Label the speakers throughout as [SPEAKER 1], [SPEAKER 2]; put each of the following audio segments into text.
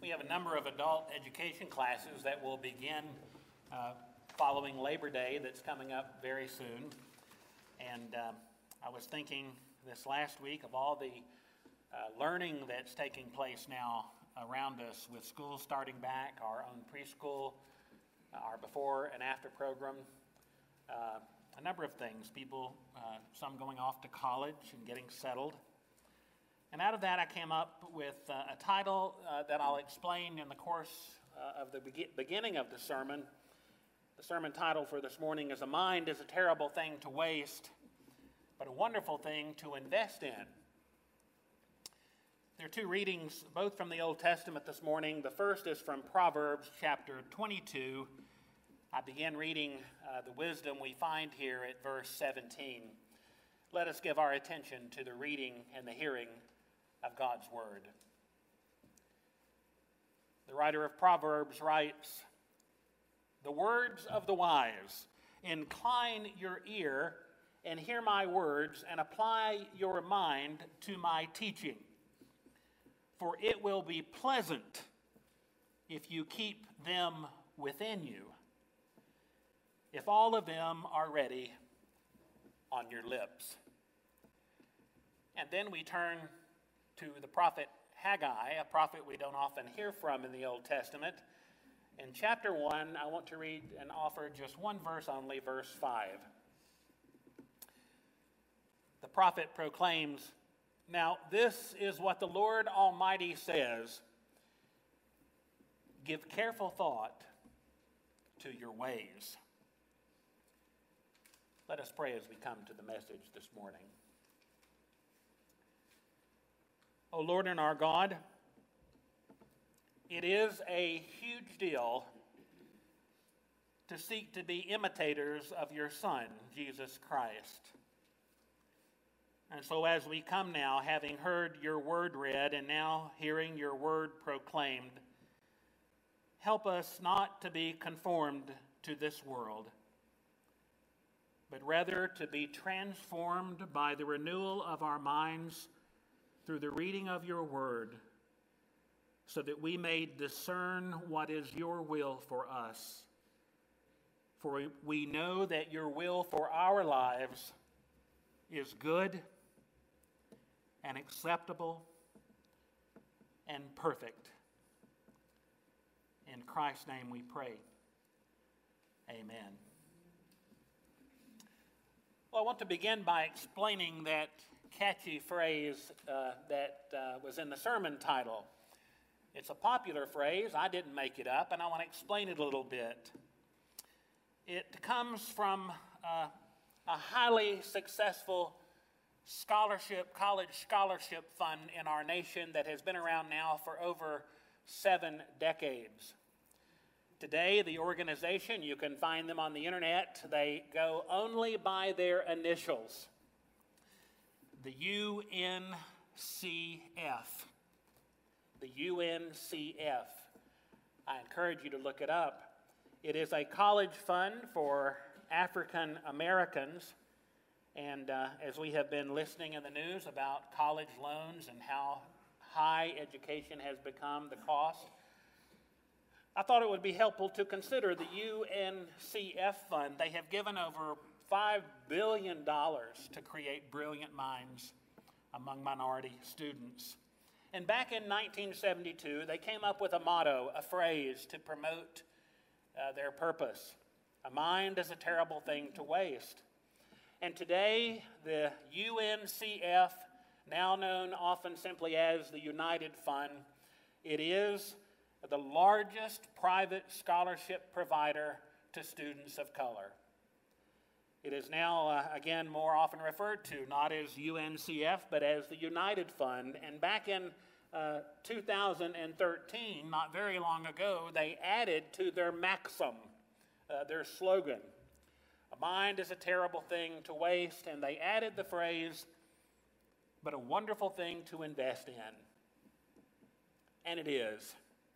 [SPEAKER 1] We have a number of adult education classes that will begin following Labor Day that's coming up very soon. And I was thinking this last week of all the learning that's taking place now around us with schools starting back, our own preschool, our before and after program, a number of things. People, some going off to college and getting settled. And out of that, I came up with a title that I'll explain in the course of the beginning of the sermon. The sermon title for this morning is "A Mind is a Terrible Thing to Waste, but a Wonderful Thing to Invest in." There are two readings, both from the Old Testament this morning. The first is from Proverbs chapter 22. I begin reading the wisdom we find here at verse 17. Let us give our attention to the reading and the hearing of God's Word. The writer of Proverbs writes, "The words of the wise, incline your ear and hear my words, and apply your mind to my teaching. For it will be pleasant if you keep them within you, if all of them are ready on your lips." And then we turn to the prophet Haggai, a prophet we don't often hear from in the Old Testament. In chapter 1, I want to read and offer just one verse only, verse 5. The prophet proclaims, "Now this is what the Lord Almighty says, give careful thought to your ways." Let us pray as we come to the message this morning. O Lord and our God, it is a huge deal to seek to be imitators of your Son, Jesus Christ. And so as we come now, having heard your word read and now hearing your word proclaimed, help us not to be conformed to this world, but rather to be transformed by the renewal of our minds through the reading of your word, so that we may discern what is your will for us. For we know that your will for our lives is good and acceptable and perfect. In Christ's name we pray. Amen. Well, I want to begin by explaining that catchy phrase that was in the sermon title. It's a popular phrase. I didn't make it up, and I want to explain it a little bit. It comes from a highly successful college scholarship fund in our nation that has been around now for over 7 decades. Today, the organization, you can find them on the internet, they go only by their initials. The UNCF. The UNCF. I encourage you to look it up. It is a college fund for African Americans. And as we have been listening in the news about college loans and how high education has become, the cost, I thought it would be helpful to consider the UNCF fund. They have given over $5 billion to create brilliant minds among minority students. And back in 1972, they came up with a motto, a phrase to promote their purpose. A mind is a terrible thing to waste. And today, the UNCF, now known often simply as the United Fund, it is the largest private scholarship provider to students of color. It is now, again, more often referred to not as UNCF, but as the United Fund. And back in 2013, not very long ago, they added to their maxim, their slogan, "A mind is a terrible thing to waste," and they added the phrase, "but a wonderful thing to invest in." And it is.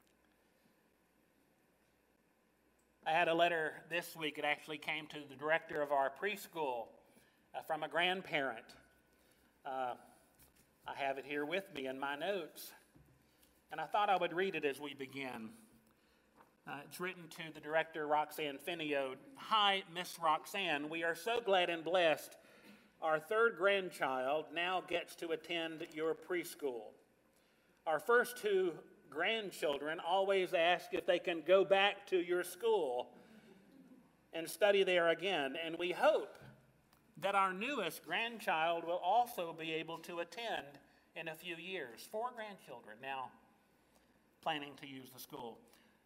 [SPEAKER 1] I had a letter this week. It actually came to the director of our preschool from a grandparent. I have it here with me in my notes. and I thought I would read it as we begin. It's written to the director, Roxanne Finio. Hi, Miss Roxanne. We are so glad and blessed our third grandchild now gets to attend your preschool. Our first two grandchildren always ask if they can go back to your school and study there again, and we hope that our newest grandchild will also be able to attend in a few years. 4 grandchildren now planning to use the school.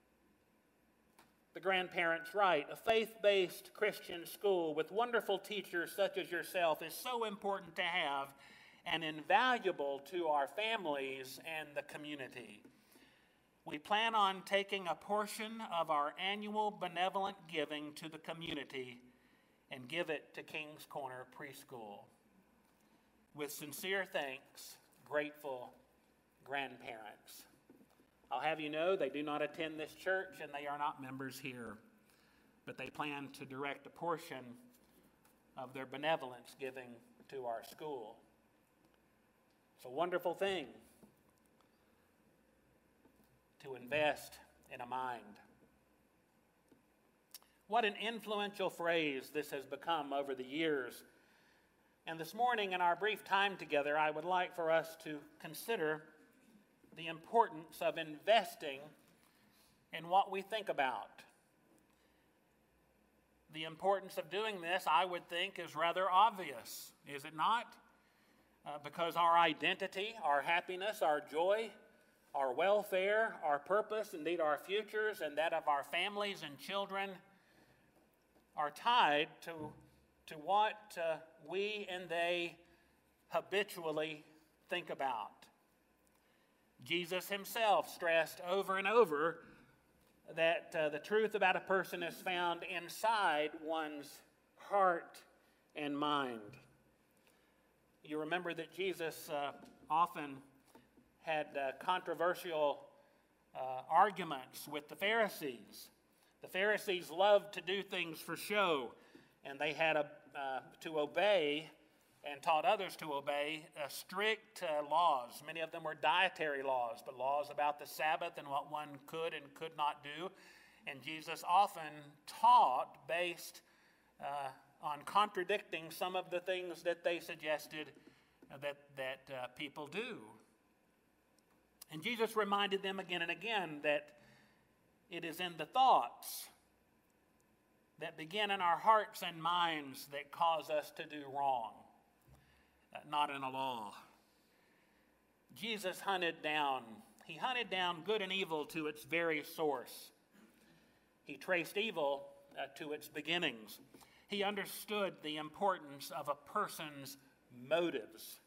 [SPEAKER 1] The grandparents write, a faith-based Christian school with wonderful teachers such as yourself is so important to have and invaluable to our families and the community. We plan on taking a portion of our annual benevolent giving to the community and give it to Kings Corner Preschool. With sincere thanks, grateful grandparents. I'll have you know they do not attend this church and they are not members here, but they plan to direct a portion of their benevolence giving to our school. It's a wonderful thing to invest in a mind. What an influential phrase this has become over the years. And this morning in our brief time together, I would like for us to consider the importance of investing in what we think about. The importance of doing this, I would think, is rather obvious, is it not? Because our identity, our happiness, our joy, our welfare, our purpose, indeed our futures, and that of our families and children are tied to what we and they habitually think about. Jesus himself stressed over and over that the truth about a person is found inside one's heart and mind. You remember that Jesus often had controversial arguments with the Pharisees. The Pharisees loved to do things for show, and they had to obey and taught others to obey strict laws. Many of them were dietary laws, but laws about the Sabbath and what one could and could not do. And Jesus often taught based on contradicting some of the things that they suggested that people do. And Jesus reminded them again and again that it is in the thoughts that begin in our hearts and minds that cause us to do wrong. Not in a law. Jesus hunted down good and evil to its very source. He traced evil to its beginnings. He understood the importance of a person's motives.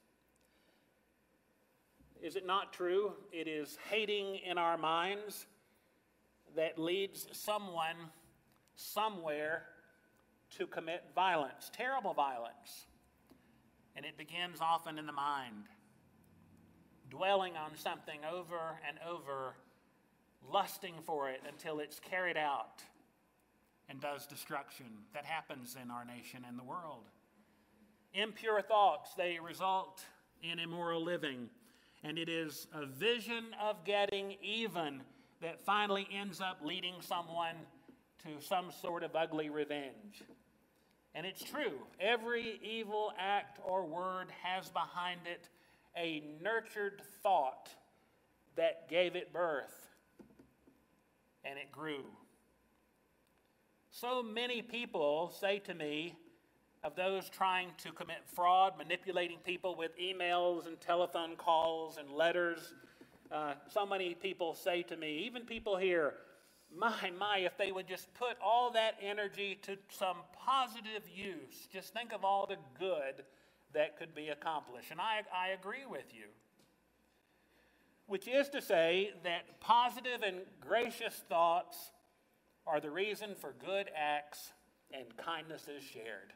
[SPEAKER 1] Is it not true? It is hating in our minds that leads someone somewhere to commit violence, terrible violence. And it begins often in the mind, dwelling on something over and over, lusting for it until it's carried out and does destruction. That happens in our nation and the world. Impure thoughts, they result in immoral living. And it is a vision of getting even that finally ends up leading someone to some sort of ugly revenge. And it's true, every evil act or word has behind it a nurtured thought that gave it birth, and it grew. So many people say to me of those trying to commit fraud, manipulating people with emails and telephone calls and letters. So many people say to me, even people here, my, if they would just put all that energy to some positive use, just think of all the good that could be accomplished. And I agree with you. Which is to say that positive and gracious thoughts are the reason for good acts and kindnesses shared.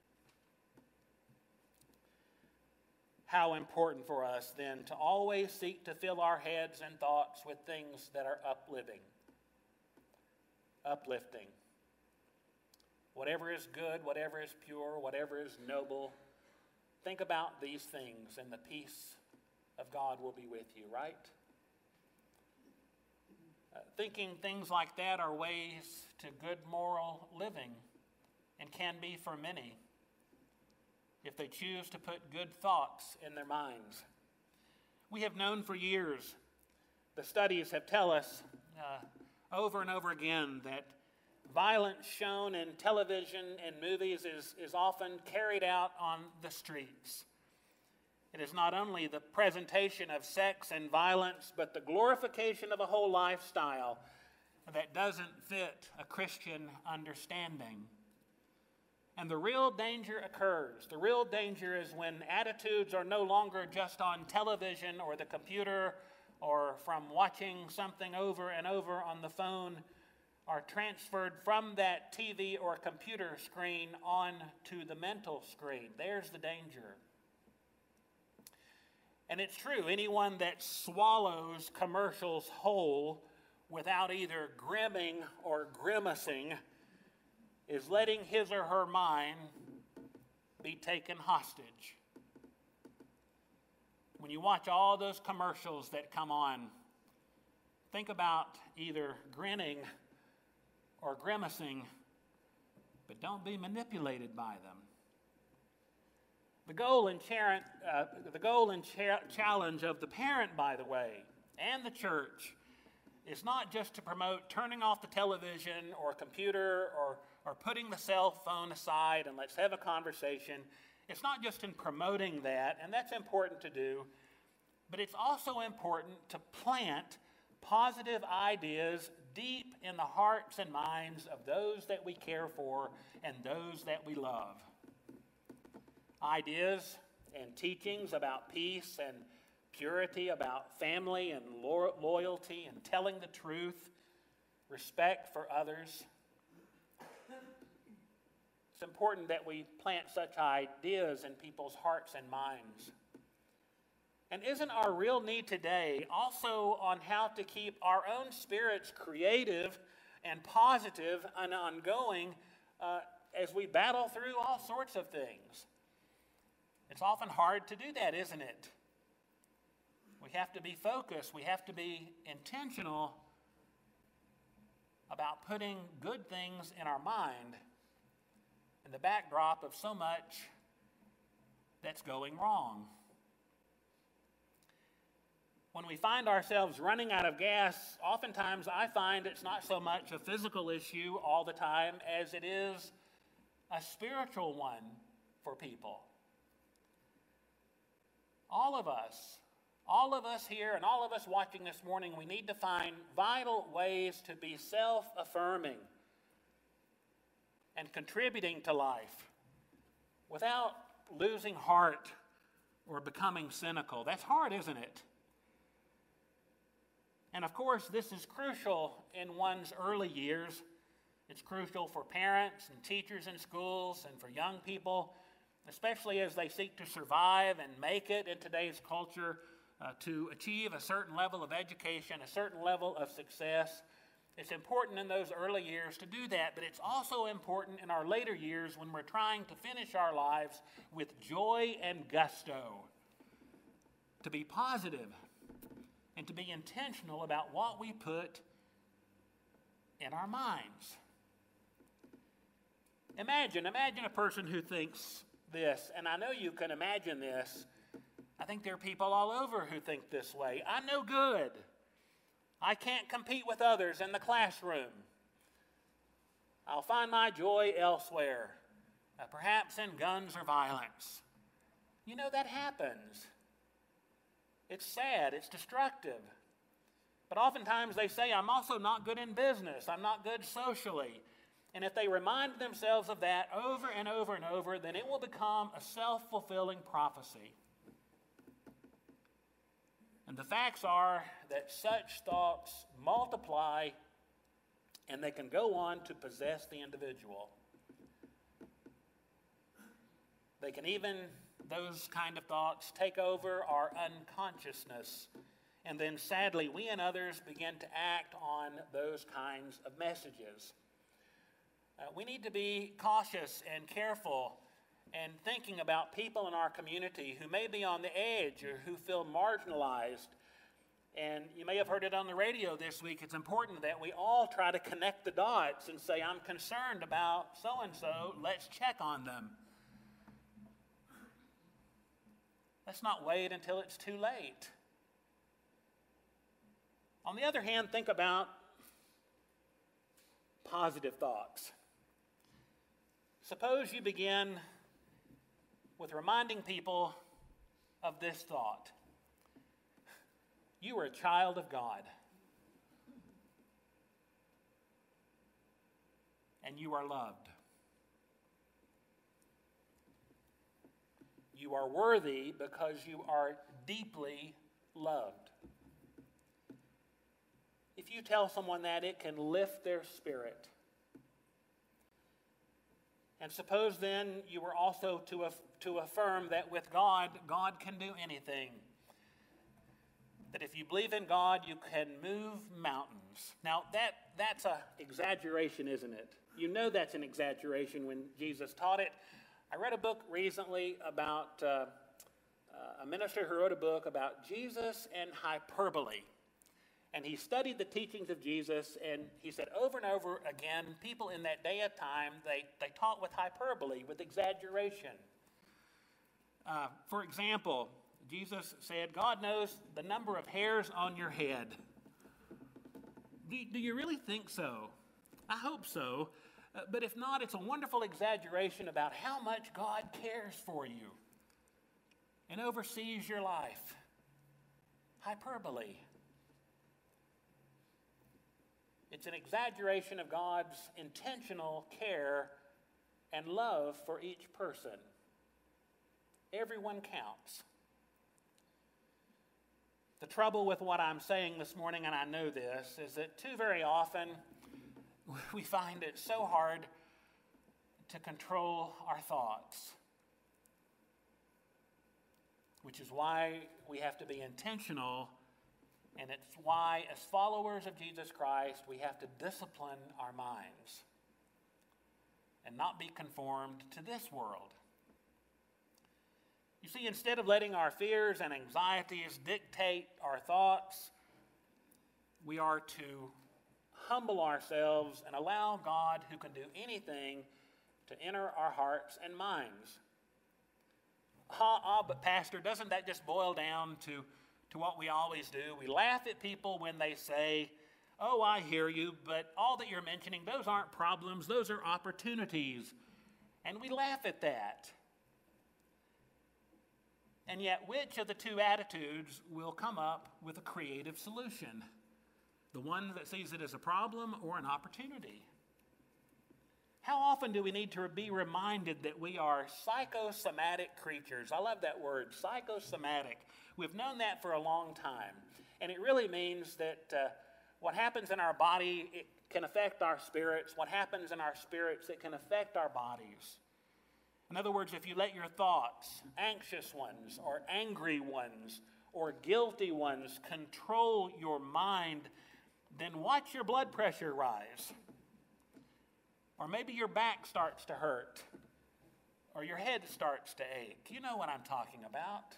[SPEAKER 1] How important for us then to always seek to fill our heads and thoughts with things that are uplifting. Whatever is good, whatever is pure, whatever is noble, think about these things and the peace of God will be with you, right? thinking things like that are ways to good moral living, and can be for many, if they choose to put good thoughts in their minds. We have known for years, the studies have tell us over and over again, that violence shown in television and movies is often carried out on the streets. It is not only the presentation of sex and violence, but the glorification of a whole lifestyle that doesn't fit a Christian understanding. And the real danger occurs. The real danger is when attitudes are no longer just on television or the computer or from watching something over and over on the phone, are transferred from that TV or computer screen on to the mental screen. There's the danger. And it's true, anyone that swallows commercials whole without either grimming or grimacing is letting his or her mind be taken hostage. When you watch all those commercials that come on, think about either grinning or grimacing, but don't be manipulated by them. The goal and challenge of the parent, by the way, and the church is not just to promote turning off the television or computer or putting the cell phone aside and let's have a conversation. It's not just in promoting that, and that's important to do, but it's also important to plant positive ideas deep in the hearts and minds of those that we care for and those that we love. Ideas and teachings about peace and purity, about family and loyalty and telling the truth, respect for others. It's important that we plant such ideas in people's hearts and minds. And isn't our real need today also on how to keep our own spirits creative and positive and ongoing as we battle through all sorts of things? It's often hard to do that, isn't it? We have to be focused. We have to be intentional about putting good things in our mind in the backdrop of so much that's going wrong. When we find ourselves running out of gas, oftentimes I find it's not so much a physical issue all the time as it is a spiritual one for people. All of us here and all of us watching this morning, we need to find vital ways to be self-affirming and contributing to life without losing heart or becoming cynical. That's hard, isn't it? And of course, this is crucial in one's early years. It's crucial for parents and teachers in schools and for young people, especially as they seek to survive and make it in today's culture, to achieve a certain level of education, a certain level of success. It's important in those early years to do that, but it's also important in our later years when we're trying to finish our lives with joy and gusto, to be positive and to be intentional about what we put in our minds. Imagine a person who thinks this, and I know you can imagine this. I think there are people all over who think this way. I'm no good. I can't compete with others in the classroom. I'll find my joy elsewhere, perhaps in guns or violence. You know, that happens. It's sad, it's destructive. But oftentimes they say, I'm also not good in business, I'm not good socially. And if they remind themselves of that over and over and over, then it will become a self-fulfilling prophecy. And the facts are that such thoughts multiply and they can go on to possess the individual. They can even, those kind of thoughts, take over our unconsciousness. And then sadly, we and others begin to act on those kinds of messages. We need to be cautious and careful and thinking about people in our community who may be on the edge or who feel marginalized And you may have heard it on the radio this week. It's important that we all try to connect the dots and say, I'm concerned about so-and-so. Let's check on them. Let's not wait until it's too late. On the other hand, think about positive thoughts. Suppose you begin with reminding people of this thought. You are a child of God. And you are loved. You are worthy because you are deeply loved. If you tell someone that, it can lift their spirit. And suppose then you were also to affirm that with God, God can do anything. That if you believe in God, you can move mountains. Now, that's an exaggeration, isn't it? You know that's an exaggeration when Jesus taught it. I read a book recently about a minister who wrote a book about Jesus and hyperbole. And he studied the teachings of Jesus, and he said over and over again, people in that day of time, they taught with hyperbole, with exaggeration. For example, Jesus said, God knows the number of hairs on your head. Do you really think so? I hope so. But if not, it's a wonderful exaggeration about how much God cares for you and oversees your life. Hyperbole. It's an exaggeration of God's intentional care and love for each person. Everyone counts. The trouble with what I'm saying this morning, and I know this, is that too very often we find it so hard to control our thoughts, which is why we have to be intentional. And it's why, as followers of Jesus Christ, we have to discipline our minds and not be conformed to this world. You see, instead of letting our fears and anxieties dictate our thoughts, we are to humble ourselves and allow God, who can do anything, to enter our hearts and minds. But Pastor, doesn't that just boil down to what we always do? We laugh at people when they say, oh, I hear you, but all that you're mentioning, those aren't problems, those are opportunities. And we laugh at that. And yet, which of the two attitudes will come up with a creative solution? The one that sees it as a problem or an opportunity? How often do we need to be reminded that we are psychosomatic creatures? I love that word, psychosomatic. We've known that for a long time. And it really means that what happens in our body, it can affect our spirits. What happens in our spirits, it can affect our bodies. In other words, if you let your thoughts, anxious ones or angry ones or guilty ones, control your mind, then watch your blood pressure rise. Or maybe your back starts to hurt, or your head starts to ache. You know what I'm talking about.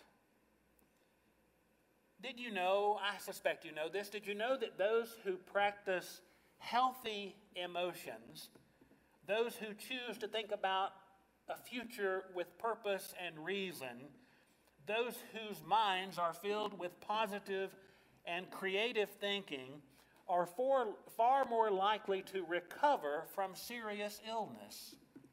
[SPEAKER 1] Did you know, I suspect you know this, did you know that those who practice healthy emotions, those who choose to think about a future with purpose and reason, those whose minds are filled with positive and creative thinking, are far more likely to recover from serious illness?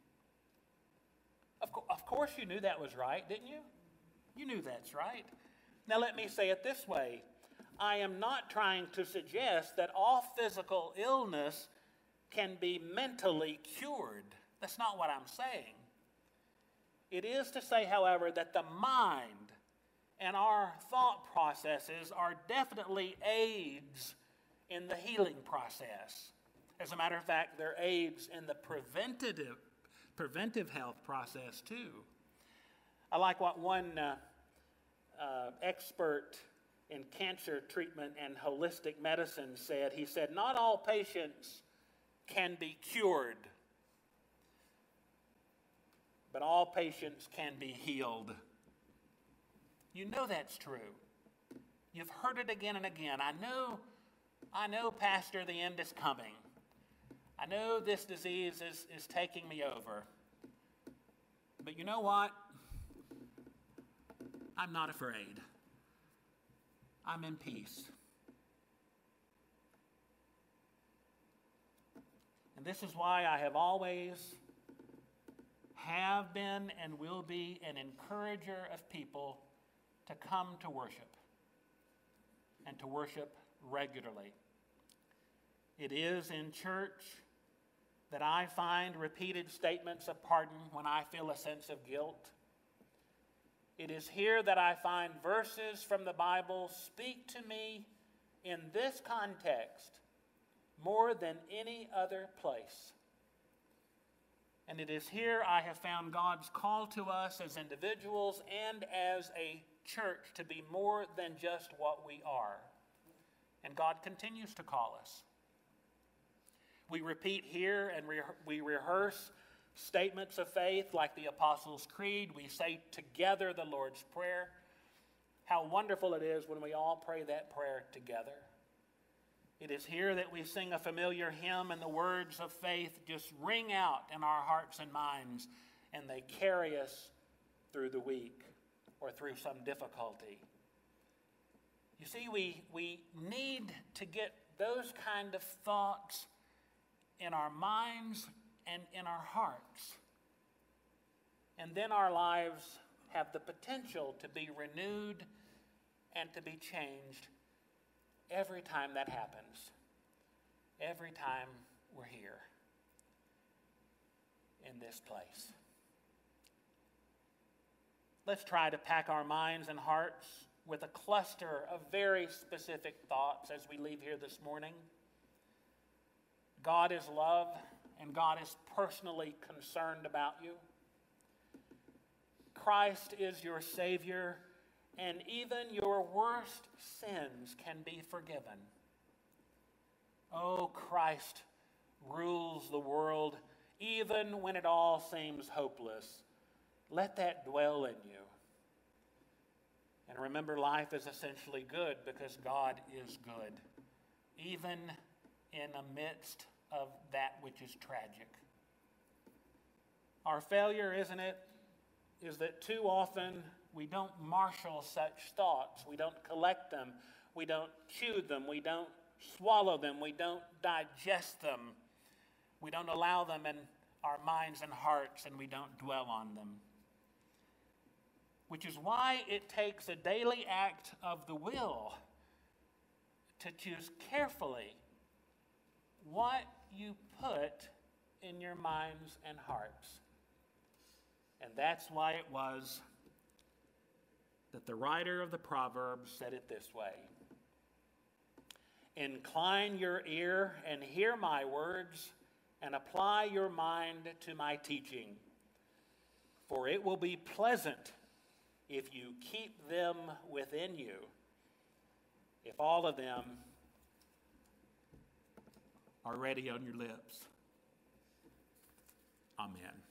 [SPEAKER 1] Of course you knew that was right, didn't you? You knew that's right. Now let me say it this way. I am not trying to suggest that all physical illness can be mentally cured. That's not what I'm saying. It is to say, however, that the mind and our thought processes are definitely aids in the healing process. As a matter of fact, they're aids in the preventive health process too. I like what one expert in cancer treatment and holistic medicine said. He said, not all patients can be cured, but all patients can be healed. You know that's true. You've heard it again and again. I know, Pastor, the end is coming. I know this disease is taking me over. But you know what? I'm not afraid. I'm in peace. And this is why I have been and will be an encourager of people to come to worship and to worship regularly. It is in church that I find repeated statements of pardon when I feel a sense of guilt. It is here that I find verses from the Bible speak to me in this context more than any other place. And it is here I have found God's call to us as individuals and as a church to be more than just what we are. And God continues to call us. We repeat here and we rehearse statements of faith like the Apostles' Creed. We say together the Lord's Prayer. How wonderful it is when we all pray that prayer together. It is here that we sing a familiar hymn and the words of faith just ring out in our hearts and minds, and they carry us through the week or through some difficulty. You see, we need to get those kind of thoughts in our minds and in our hearts. And then our lives have the potential to be renewed and to be changed every time that happens. Every time we're here in this place. Let's try to pack our minds and hearts with a cluster of very specific thoughts as we leave here this morning. God is love, and God is personally concerned about you. Christ is your Savior, and even your worst sins can be forgiven. Oh, Christ rules the world even when it all seems hopeless. Let that dwell in you. And remember, life is essentially good because God is good, even in the midst of that which is tragic. Our failure, isn't it, is that too often we don't marshal such thoughts. We don't collect them. We don't chew them. We don't swallow them. We don't digest them. We don't allow them in our minds and hearts, and we don't dwell on them. Which is why it takes a daily act of the will to choose carefully what you put in your minds and hearts. And that's why it was that the writer of the Proverbs said it this way: incline your ear and hear my words, and apply your mind to my teaching. For it will be pleasant if you keep them within you, if all of them are ready on your lips. Amen.